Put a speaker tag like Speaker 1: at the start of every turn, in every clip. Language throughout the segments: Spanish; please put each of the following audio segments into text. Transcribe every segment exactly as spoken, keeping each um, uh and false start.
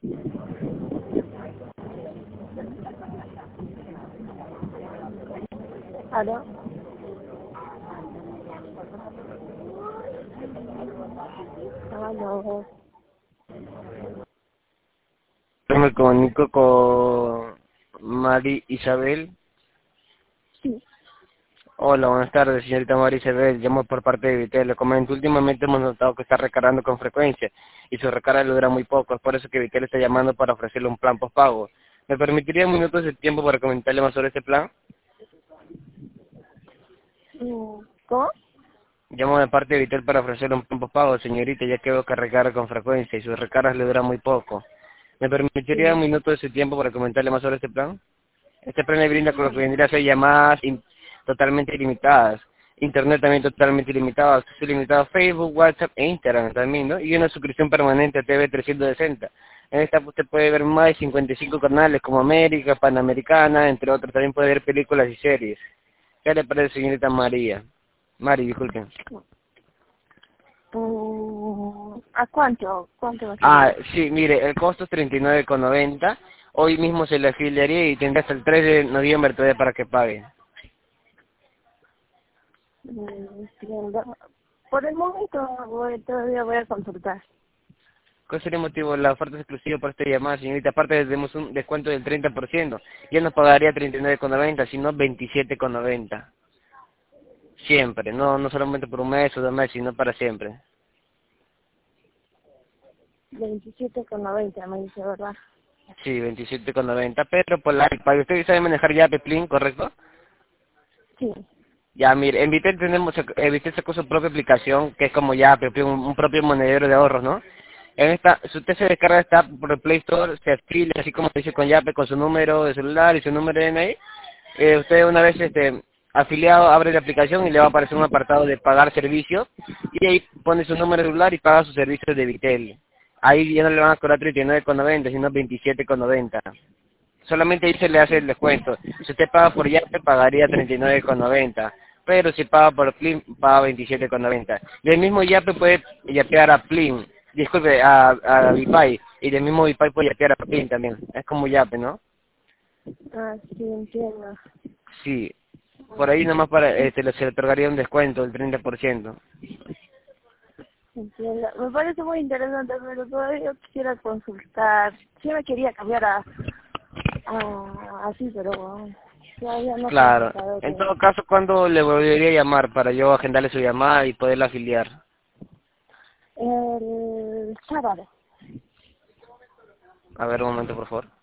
Speaker 1: ¿Aló? ¿Aló?
Speaker 2: Yo me comunico con Mari Isabel.
Speaker 1: Sí.
Speaker 2: Hola, buenas tardes, señorita Mari Isabel. Llamo por parte de Vitel. Le comento, últimamente hemos notado que está recargando con frecuencia y su recarga le dura muy poco. Es por eso que Vitel está llamando para ofrecerle un plan postpago. ¿Me permitiría minutos de tiempo para comentarle más sobre este plan?
Speaker 1: ¿Cómo?
Speaker 2: Llamo de parte de Vitel para ofrecerle un plan postpago, señorita, ya que veo que recarga con frecuencia y sus recargas le dura muy poco. ¿Me permitiría un
Speaker 1: Sí.
Speaker 2: minuto de su tiempo para comentarle más sobre este plan? Este plan le brinda con lo que
Speaker 1: Bueno.
Speaker 2: vendría a ser llamadas in- totalmente ilimitadas, internet también totalmente ilimitado, acceso ilimitado a Facebook, WhatsApp e Instagram también, ¿no? Y una suscripción permanente a T V trescientos sesenta. En esta usted puede ver más de cincuenta y cinco canales como América, Panamericana, entre otros. También puede ver películas y series. ¿Qué le parece, señorita María? Mari, disculpen.
Speaker 1: Mm, ¿A cuánto? ¿Cuánto va a
Speaker 2: Ah,
Speaker 1: salir?
Speaker 2: sí, mire, el costo es treinta y nueve con noventa. Hoy mismo se le afiliaría y tendrá hasta el tres de noviembre todavía para que pague.
Speaker 1: Mm, entiendo. Por el momento voy, todavía voy a consultar.
Speaker 2: ¿Cuál sería el motivo? La oferta es exclusiva para esta llamada, señorita. Aparte, le tenemos un descuento del treinta por ciento. Ya no pagaría treinta y nueve con noventa, sino veintisiete con noventa. Siempre, no no solamente por un mes o dos meses, sino para siempre.
Speaker 1: veintisiete con noventa me dice, ¿verdad?
Speaker 2: Sí, veintisiete con noventa, pero por la para usted sabe manejar ya Peplin, ¿correcto?
Speaker 1: Sí.
Speaker 2: Ya, mire, en Vitel tenemos, en Vitel sacó su propia aplicación, que es como ya Peplin, un, un propio monedero de ahorros, ¿no? En esta, si usted se descarga esta app por el Play Store, se afilia, así como dice con Yape, con su número de celular y su número de D N I. Eh, usted una vez este afiliado abre la aplicación y le va a aparecer un apartado de pagar servicio y ahí pone su número de celular y paga sus servicios de Vitel. Ahí ya no le van a cobrar treinta y nueve con noventa, sino veintisiete con noventa. Solamente ahí se le hace el descuento. Si usted paga por Yape, pagaría treinta y nueve con noventa. Pero si paga por Plin, paga veintisiete con noventa. Del mismo Yape puede yapear a Plin, disculpe, a, a Vipay. Y del mismo Vipay puede yapear a Plin también. Es como Yape, ¿no?
Speaker 1: Ah, sí, entiendo.
Speaker 2: Sí. Por ahí nomás para, este, le- se le otorgaría un descuento del treinta por ciento.
Speaker 1: Entiendo. Me parece muy interesante, pero todavía quisiera consultar. Sí me quería cambiar a, a así, pero todavía no he
Speaker 2: Claro.
Speaker 1: consultado
Speaker 2: En
Speaker 1: bien.
Speaker 2: todo caso, ¿cuándo le volvería a llamar para yo agendarle su llamada y poderla afiliar?
Speaker 1: El sábado.
Speaker 2: A ver, un momento, por favor.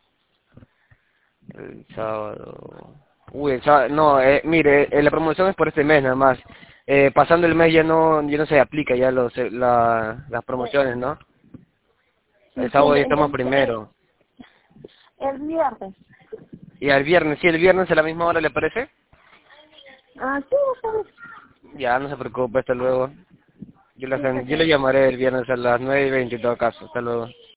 Speaker 2: El sábado. Uy, el sábado. No, eh, mire, eh, la promoción es por este mes nada más. Eh, pasando el mes ya no ya no se aplica ya los, eh, la, las
Speaker 1: Eh,
Speaker 2: promociones, ¿no? El sábado
Speaker 1: entiendo.
Speaker 2: ya estamos
Speaker 1: Entonces, eh,
Speaker 2: primero.
Speaker 1: el viernes.
Speaker 2: Y al viernes, sí, el viernes a la misma hora, ¿le parece?
Speaker 1: Ah, sí, está bien.
Speaker 2: Ya, no se preocupe, hasta luego. Yo, la,
Speaker 1: Sí, está
Speaker 2: yo le
Speaker 1: bien.
Speaker 2: llamaré el viernes a las nueve y veinte en todo caso. Hasta luego.